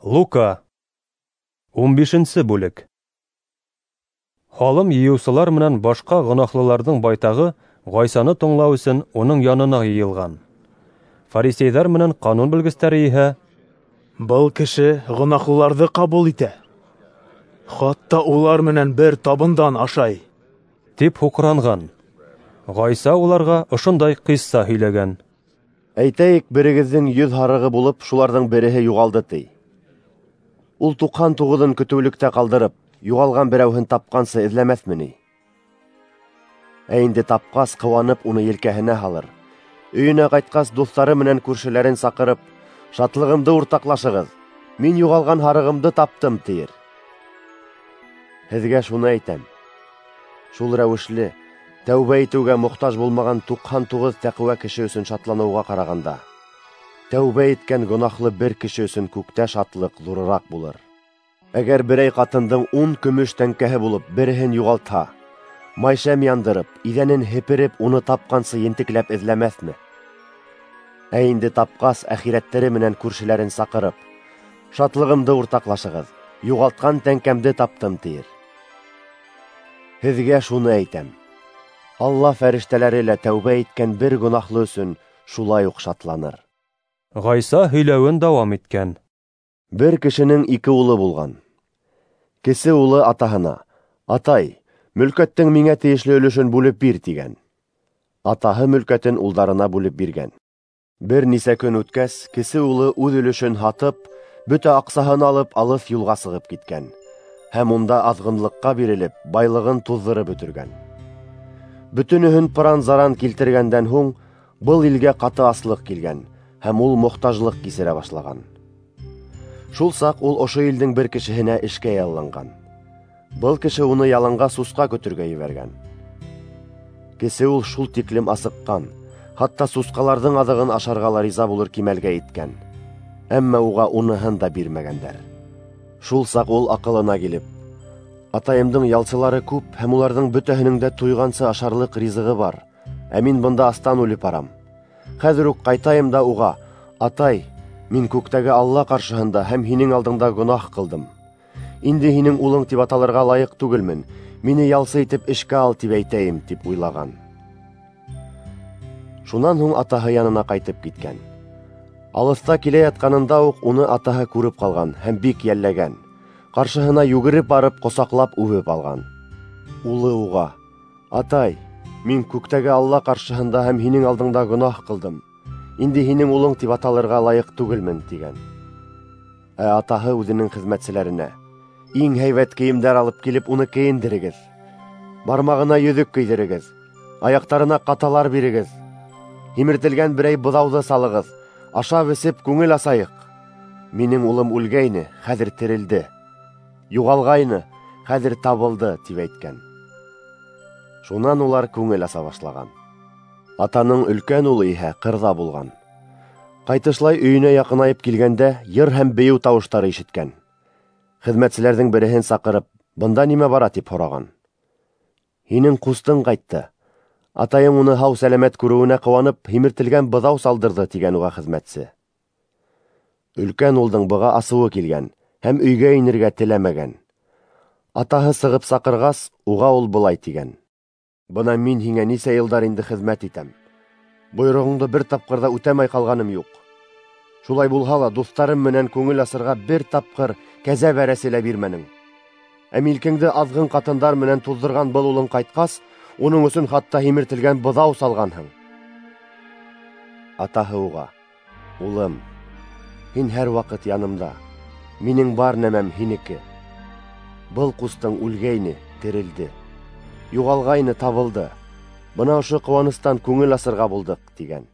Лука 15-нче бүлек. Халым йыюсылар менән башка гөнаһлыларның байтагы Гайсаны тыңлау өчен уның янына йыелган. Фарисейлар менән канун белгечләре иһә: "Был кеше гөнаһлыларны кабул итә. Хатта улар менән бер табындан ашай", дип хукранган. Гайса уларга ошондай кыйсса һөйләгән. Әйтәйек, берегезнең 100 һарыгы булып, шуларның береһе югалды ти. Ул 99-ын көтүлектә калдырып, югалган берәүһен тапкансы эзләмәсмени? Инде тапкас, кыланып уны елкәһенә һалыр. Өенә кайткас, дуслары менән күршеләрен сакырып, "Шатлыгымды уртаклашыгыз. Мин югалган һарыгымды таптым" тиер. Һезгә шуны әйтәм. Шул рәвешле, тәүбә итүгә мохтаҗ булмаган 99 тәкъвә кеше өчен шатлануга караганда, тәүбә иткән гөнаһлы бер кеше өчен күктә шатлык зуррак булыр. Әгәр берәй катындың 10 көмеш тәңкәһе булып, береһен югалтһа, майшәм яндырып, идәнен һепереп, уны тапкансы ентекләп эзләмәсме? Инде тапкас, әхирәттәре менән күршеләрен сакырып, "Шатлыгымды уртаклашыгыз, югалткан тәңкәмде таптым" тиер. Һезгә шуны әйтәм. Алла фәрештәләре лә тәүбә иткән бер гөнаһлы өчен шулай ук шатланыр. Гайса һөйләвен дәвам иткән. Бер кешенең 2 улы булган. Кесе улы атаһына: "Атай, мөлкәттең миңа тиешле өлешен бүлеп бир" дигән. Атаһы мөлкәтен улдарына бүлеп биргән. Бер нисә көн үткәс, кесе улы үз өлешен һатып, бөтә аксаһын алып, алыс юлга сыгып киткән. Һәм унда азгынлыкка бирелеп, байлыгын туздырып бетергән. Бөтенеһен пыран-заран килтергәндән һуң, был илгә каты аслык килгән, һәм ул мохтаҗлык кисерә башлаган. Шул сак ул ошо илдең бер кешеһенә эшкә ялланган. Был кеше уны яланга суска көтергә ебәргән. Кесе ул шул тиклем асыккан, хатта сускаларның адыгын ашарга ла риза булыр кимәлгә иткән. Әмма уга уныһын да бирмәгәннәр. Шул сак ул акылына килеп: "Атайымдың ялчылары күп, һәм уларның бөтәһенең дә туйгансы ашарлык ризыгы бар. Ә мин бында астан үлеп барам. Хәзер үк кайтайым да уга: Атай, мин күктәге Алла каршыһында һәм һинең алдыңда гөнаһ кылдым. Инде һинең улың дип аталырга лаек түгелмен. Мине ялсы итеп эшкә ал" дип әйтәйем, дип уйлаган. Шунан һуң атаһы янына кайтып киткән. Алыста килә ятканында ук уны атаһы күреп калган һәм бик йәлләгән. Каршыһына йүгереп барып, косаклап үбеп алган. Улы уга: "Атай, мин күктәге Алла каршыһында һәм һинең алдыңда гөнаһ кылдым. Инде һинең улың дип аталырга лаек түгелмен" дигән. Атаһы үзенең хезмәтчеләренә: "Иң һәйбәт киемдәр алып килеп, уны киендерегез. Бармагына йөҙөк кейдерегез, аяктарына каталар бирегез. Химертелгән берәй быҙауҙы салығыҙ, ашап-эсеп күңел асайыҡ. Минең улым үлгәйне, хәҙер терелде. Юғалғайны, хәҙер табылды" тип әйткән. Шунан улар күңел аса башлаган. Атаның өлкән улы иһә ҡырҙа булған. Ҡайтышлай өйөнә яҡынайып килгәндә, йыр һәм бейеү тауыштары ишеткән. Хеҙмәтселәрҙең береһен саҡырып, "Бында нимә бара?" тип һораған. "Һинең ҡустың ҡайтты. Атайың уны һау-сәләмәт күреүенә ҡыуанып, һимертелгән быҙау салдырҙы" тигән уға хеҙмәтсе. Өлкән улдың быға асыуы килгән һәм өйгә инергә теләмәгән. Атаһы сығып саҡырғас, уға ул былай тигән: "Бына мин һиңә нисә йылдар инде хеҙмәт итәм. Бойороғоңдо бер тапҡыр ҙа үтәмәй ҡалғаным юҡ. Шулай булһа ла, дуҫтарым менән күңел асырға бер тапҡыр кәзә бәрәсе лә бирмәнең. Ә милкеңде аҙғын ҡатындар менән туҙҙырған был улың ҡайтҡас, уның өсөн хатта һимертелгән быҙау салғанһың." Атаһы уға: "Улым, һин һәр ваҡыт янымда. Минең бар нәмәм һинеке. Был ҡустың үлгәйне, терелде. Юғалғайны, табылды. Бына ошо ҡыуаныстан күңел асырға булдыҡ" тигән.